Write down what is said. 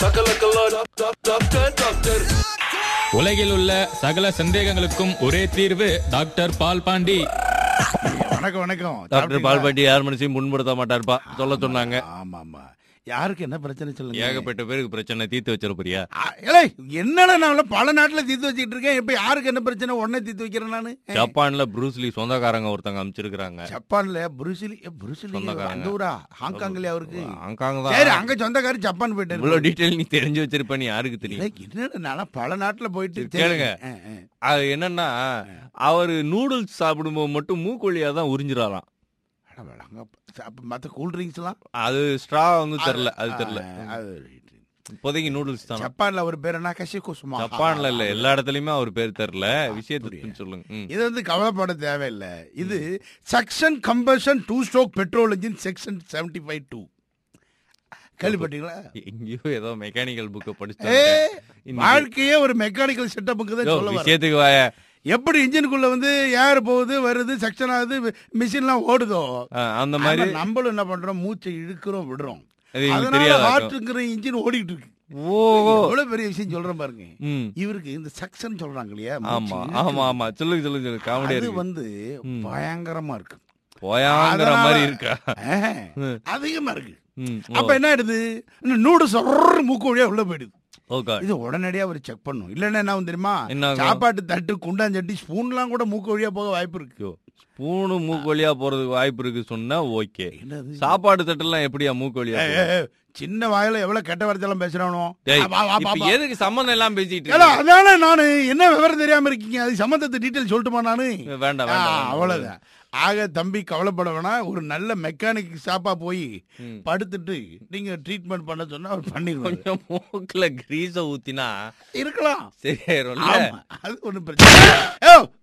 உலகில் உள்ள சகல சந்தேகங்களுக்கும் ஒரே தீர்வு டாக்டர் பால் பாண்டி. வணக்கம் வணக்கம். டாக்டர் பால் பாண்டி யார் மனுஷையும் முன்படுத்த மாட்டாருப்பா, சொல்ல சொன்னாங்க. ஆமா ஆமா, யாருக்கு என்ன பிரச்சனை சொல்லுங்க. ஏகப்பட்ட பேருக்கு பிரச்சனை, தீர்த்து வச்சிட போறியா? என்னடா நான் பல நாட்டுல தீர்த்து வச்சுட்டு இருக்கேன். இப்ப யாருக்கு என்ன பிரச்சனை உடனே தீர்த்து வைக்கிறேன் நானு. ஜப்பான்ல புரூஸ்லி சொந்தக்காரங்க ஒருத்தங்க அமைச்சிருக்காங்க. ஜப்பான்ல புரூஸ்லி சொந்தக்காரங்க ஊரா? ஹாங்காங்லயே அவருக்கு? ஹாங்காங் சரி, தான். அங்க சொந்தக்காரி ஜப்பான் போயிட்டு. இவ்வளவு டீட்டெயில் நீ தெரிஞ்சு வச்சிருப்ப, நீ யாருக்கு தெரியும்? என்னடா நான் பல நாட்டுல போயிட்டு கேளுங்க. அது என்னன்னா, அவரு நூடுல்ஸ் சாப்பிடும்போது மட்டும் மூக்கொழியா தான் உறிஞ்சிடலாம். மத்த கூல் ட்ரிங்க்ஸ் எல்லாம் அது ஸ்ட்ரா வந்து தெரியல, அது தெரியல. இப்போதைக்கு நூடுல்ஸ் தான். ஜப்பான்ல அவர் பேர் என்ன? கஷிகோசுமா. ஜப்பான்ல இல்ல, எல்லா இடத்துலயுமே அவர் பேர் தெரியல. விஷயத்துக்கு சொல்லுங்க. இது வந்து கவலைப்பட தேவையில்லை. இது suction combustion 2 stroke petrol engine section 75(2). கேள்விப்பட்டீங்களா? எங்கேயோ ஏதோ மெக்கானிக்கல் புக்கை படிச்சு. வாழ்க்கையே ஒரு மெக்கானிக்கல் செட்டப்புக்கு தான் சொல்ல. விஷயத்துக்கு வாய. எப்படி இன்ஜினுக்குள்ள வந்து ஏர் போகுது வருது, செக்ஷன் ஆகுது, மிஷின்லாம் ஓடுதோ, அந்த மாதிரி நம்மளும் என்ன பண்றோம், மூச்சை இழுக்கிறோம் விடுறோம். இன்ஜின் ஓடிட்டு இருக்கு. எவ்வளவு பெரிய விஷயம் சொல்றேன் பாருங்க. இவருக்கு இந்த செக்ஷன் சொல்றாங்க இல்லையா? ஆமா ஆமா ஆமா, சொல்லுங்க சொல்லுங்க சொல்லுங்க. காமெடி அது வந்து பயங்கரமா இருக்கு. பயங்கர மாதிரி இருக்கா? அதிகமா இருக்கு. அப்ப என்ன ஆயிடுது, நூடுல்ஸ் மூக்கு வழியா உள்ள போயிடுது. இது உடனடியா அவர் செக் பண்ணும். இல்லன்னா என்ன தெரியுமா, சாப்பாட்டு தட்டு, குண்டாஞ்சட்டி, ஸ்பூன்லாம் கூட மூக்கு வழியா போக வாய்ப்பு இருக்கு. ஸ்பூனு மூக்கு வழியா போறதுக்கு வாய்ப்பு இருக்கு சொன்னா ஓகே. சாப்பாடு தட்டு எல்லாம் எப்படியா மூக்கு வழியா? சின்ன வாயில எவ்வளவு கெட்ட வார்த்தையெல்லாம் பேசுறானோ. எதுக்கு சம்பந்தம் எல்லாம் பேசிட்டு? அதனால நானு என்ன விவரம் தெரியாம இருக்கீங்க, அது சம்பந்தத்தை டீட்டெயில் சொல்லட்டுமா நானு? வேண்டாம், அவ்வளவுதான். ஆக தம்பி கவலைப்பட வேணா, ஒரு நல்ல மெக்கானிக் ஷாப்பா போய் படுத்துட்டு நீங்க ட்ரீட்மெண்ட் பண்ண சொன்னா அவர் பண்ணிடுவாங்க. மூக்குல கிரீஸ ஊத்தினா இருக்கலாம், சரி. அது ஒண்ணு பிரச்சனை.